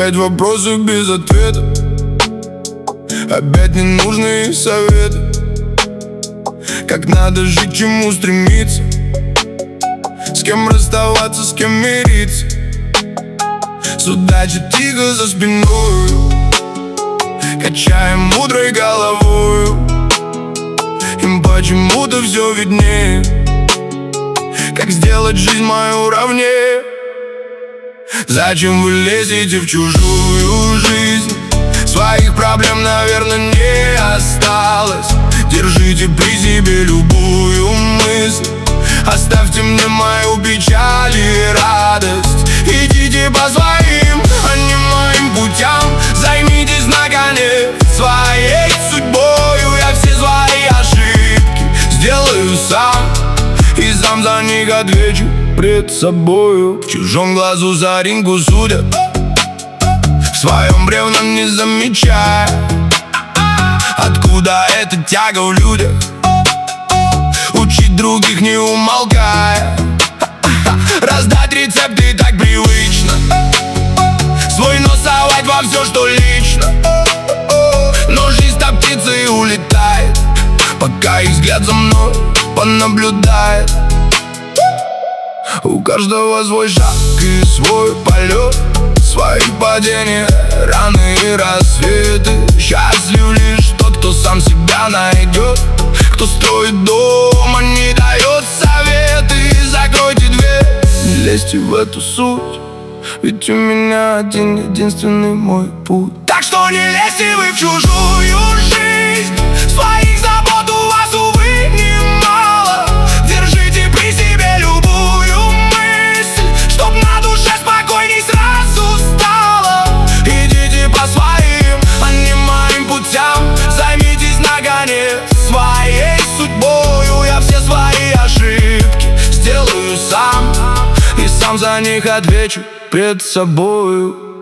Опять вопросы без ответа, опять ненужные советы. Как надо жить, чему стремиться, с кем расставаться, с кем мириться. Судачит тихо за спиною, качаем мудрой головою. Им почему-то все виднее, как сделать жизнь мою ровнее. Зачем вы лезете в чужую жизнь? Своих проблем, наверное, не осталось. Держите при себе любую мысль, оставьте мне мою печаль и радость. Идите по своим, а не моим путям. Займитесь наконец своей судьбою. Я все свои ошибки сделаю сам, и сам за них отвечу пред собою. В чужом глазу соринку судят, в своем бревном не замечая. Откуда эта тяга в людях учить других не умолкая? Раздать рецепты так привычно, свой нос совать во все, что лично. Но жизнь так птицей улетает, пока их взгляд за мной понаблюдает. У каждого свой шаг и свой полет, свои падения, раны и рассветы. Счастлив лишь тот, кто сам себя найдет, кто строит дом, а не дает советы. Закройте дверь, не лезьте в эту суть, ведь у меня один единственный мой путь. Так что не лезьте вы в чужую жизнь, своих забот у вас, увы, немало. Держите при себе любую мысль, чтоб на душе спокойней сразу стало. Идите по своим, а не моим путям. Займитесь наконец своей судьбою. Я все свои ошибки сделаю сам, и сам за них отвечу пред собою.